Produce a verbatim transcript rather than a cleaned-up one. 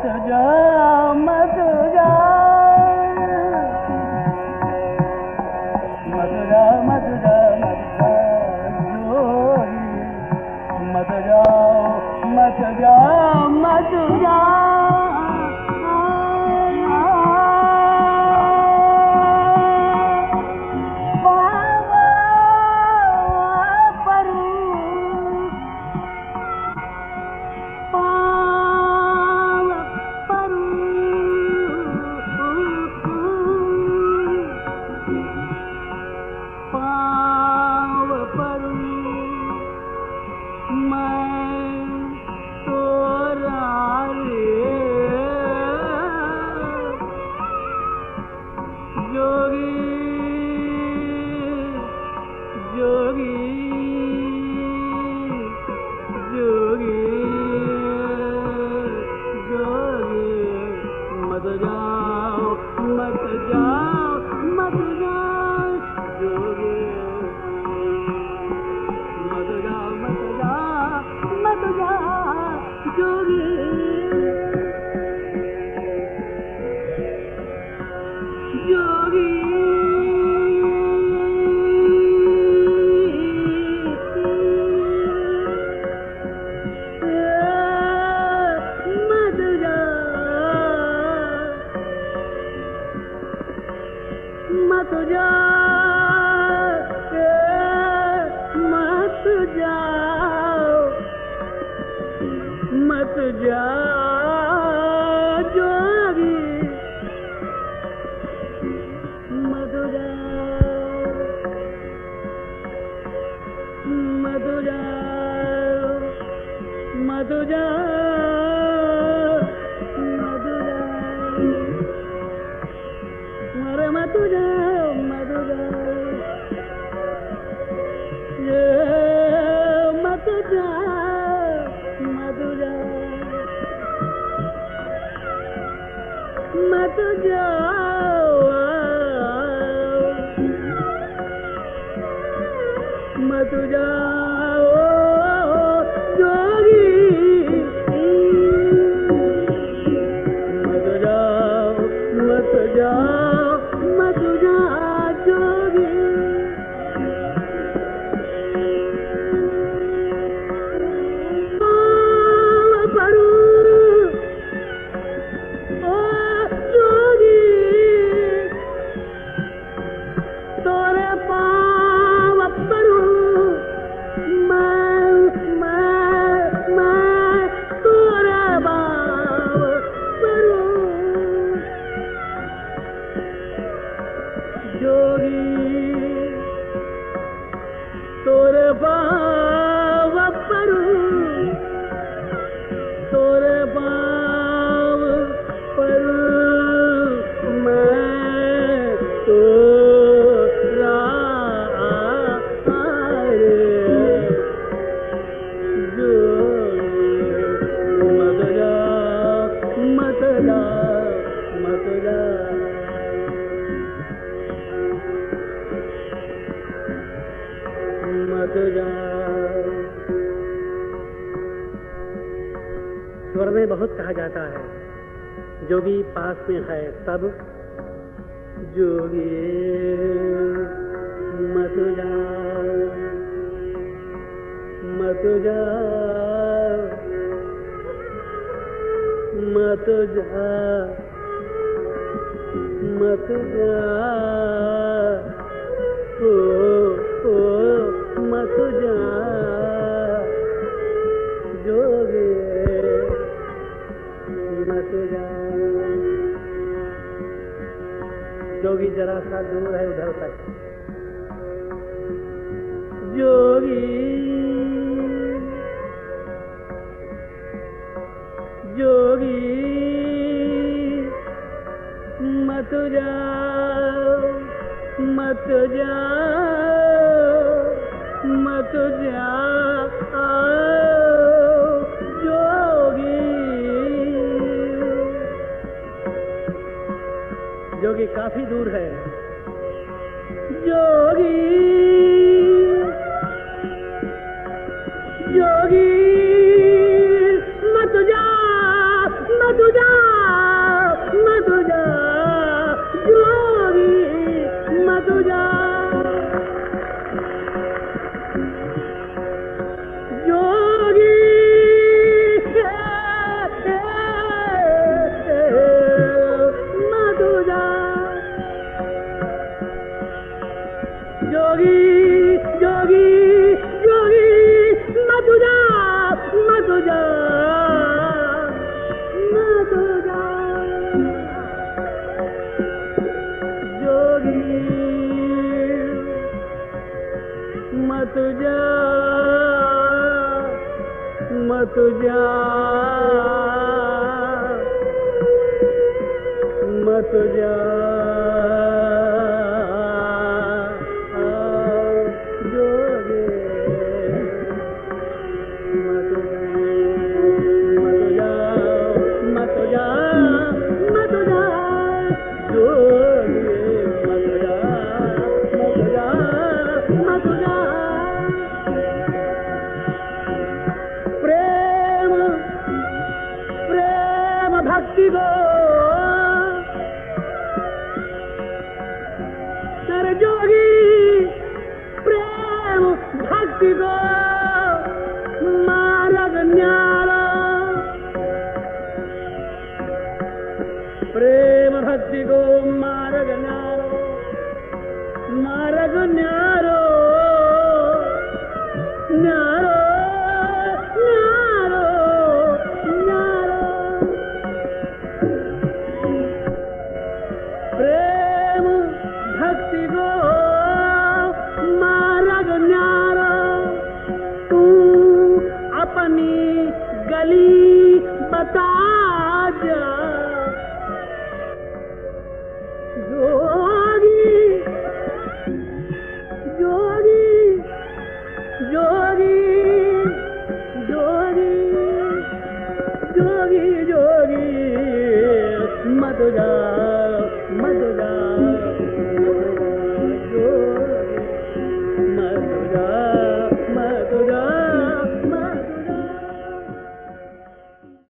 मत जा मत जा मत जा मत जा मत जा जोगी मत जाओ मत जा मत जा मत जा मत जाओ मत जा जोगी मत जा मत जा मत जा मत जाओ मत जाओ ये मत जाओ मत जाओ मत जाओ मत जाओ जोगी मत जाओ मत जाओ मत जा जोगी परू ओ जोगी तोरे पाव परू मैं मैं मैं तोरे पाव परू जोगी तोरे पाव परू तोरे पाव परू मैं तोरा जोगी मत जा मत जा मत जा मत जा। स्वर में बहुत कहा जाता है जोगी पास में है तब जोगी मत जा मत जा मत जा मत जा ओ ओ मत जा जोगी मत जा। जोगी जरा सा दूर है उधर तक जोगी जोगी मत जा मत जा मत जा जोगी जोगी काफी दूर है जोगी जोगी मत जा मत जा मत जा मत जा जोगे मत जा मत जा मत जा जोगे मत जा मत जा मत जा प्रेम प्रेम भक्ति गो जोगी प्रेम भक्ति गो